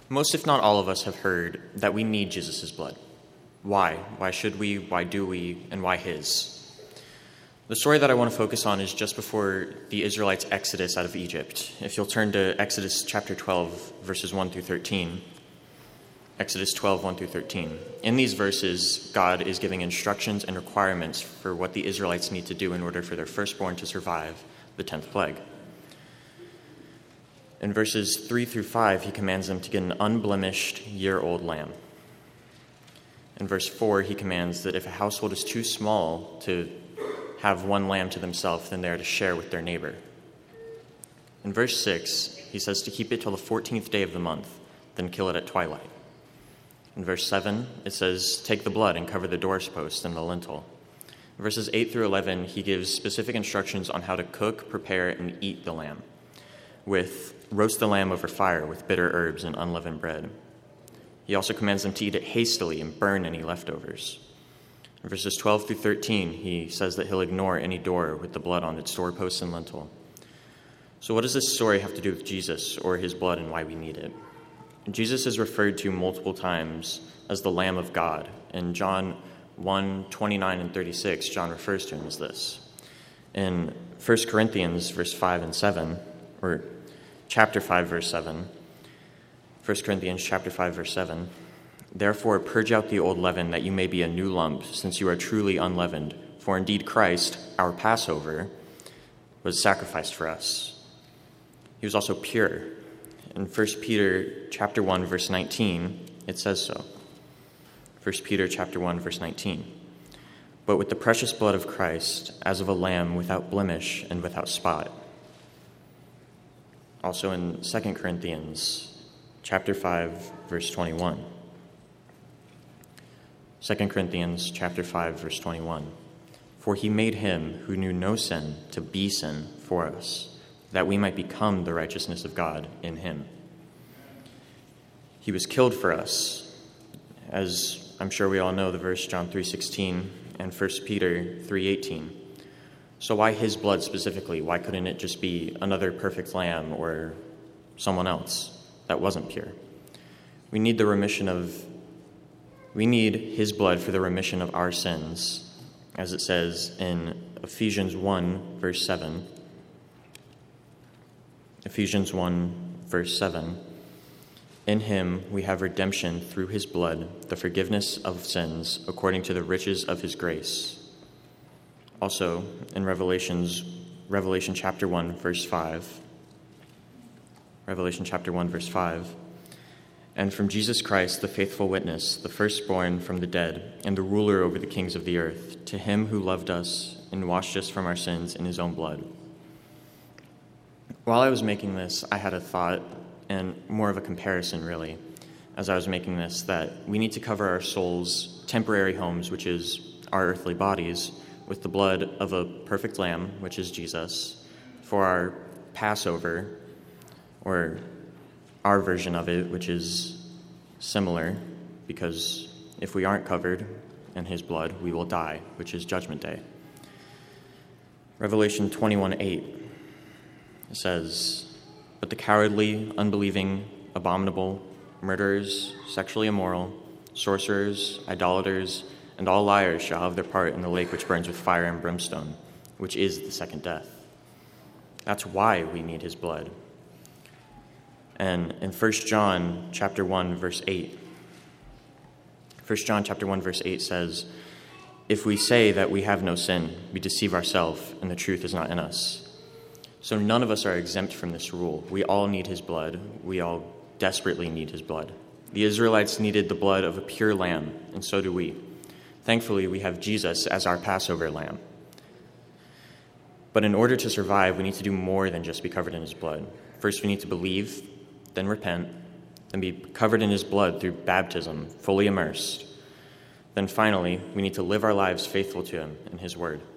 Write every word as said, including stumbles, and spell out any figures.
Most, if not all of us, have heard that we need Jesus' blood. Why? Why should we? Why do we? And why his? The story that I want to focus on is just before the Israelites' exodus out of Egypt. If you'll turn to Exodus chapter twelve, verses one through thirteen. Exodus twelve, one through thirteen. In these verses, God is giving instructions and requirements for what the Israelites need to do in order for their firstborn to survive the tenth plague. In verses three through five, he commands them to get an unblemished year-old lamb. In verse four, he commands that if a household is too small to have one lamb to themselves, then they are to share with their neighbor. In verse six, he says to keep it till the fourteenth day of the month, then kill it at twilight. In verse seven, it says, take the blood and cover the doorpost and the lintel. In verses eight through eleven, he gives specific instructions on how to cook, prepare, and eat the lamb, with roast the lamb over fire with bitter herbs and unleavened bread. He also commands them to eat it hastily and burn any leftovers. In verses twelve through thirteen, he says that he'll ignore any door with the blood on its doorpost and lintel. So what does this story have to do with Jesus or his blood and why we need it? Jesus is referred to multiple times as the Lamb of God. In John one, twenty-nine and thirty-six, John refers to him as this. In First Corinthians verse five and seven, or chapter five, verse seven, First Corinthians chapter five, verse seven, therefore purge out the old leaven, that you may be a new lump, since you are truly unleavened. For indeed Christ, our Passover, was sacrificed for us. He was also pure. In First Peter chapter one, verse nineteen, it says so. First Peter chapter one, verse nineteen. But with the precious blood of Christ, as of a lamb without blemish and without spot. Also in Second Corinthians chapter five, verse twenty-one. Second Corinthians chapter five, verse twenty-one. For he made him who knew no sin to be sin for us, that we might become the righteousness of God in him. He was killed for us, as I'm sure we all know the verse John three sixteen and First Peter three eighteen. So why his blood specifically? Why couldn't it just be another perfect lamb or someone else that wasn't pure? We need the remission of, we need his blood for the remission of our sins, as it says in Ephesians one, verse seven. Ephesians one, verse seven. In him we have redemption through his blood, the forgiveness of sins, according to the riches of his grace. Also, in Revelations, Revelation chapter one, verse five. Revelation chapter one, verse five. And from Jesus Christ, the faithful witness, the firstborn from the dead, and the ruler over the kings of the earth, to him who loved us and washed us from our sins in his own blood. While I was making this, I had a thought, and more of a comparison, really, as I was making this, that we need to cover our soul's temporary homes, which is our earthly bodies, with the blood of a perfect lamb, which is Jesus, for our Passover, or our version of it, which is similar, because if we aren't covered in his blood, we will die, which is Judgment Day. Revelation twenty-one eight says, but the cowardly, unbelieving, abominable, murderers, sexually immoral, sorcerers, idolaters, and all liars shall have their part in the lake which burns with fire and brimstone, which is the second death. That's why we need his blood. And in First John chapter one, verse eight, First John chapter one, verse eight says, if we say that we have no sin, we deceive ourselves, and the truth is not in us. So none of us are exempt from this rule. We all need his blood. We all desperately need his blood. The Israelites needed the blood of a pure lamb, and so do we. Thankfully, we have Jesus as our Passover lamb. But in order to survive, we need to do more than just be covered in his blood. First, we need to believe, then repent, then be covered in his blood through baptism, fully immersed. Then finally, we need to live our lives faithful to him and his word.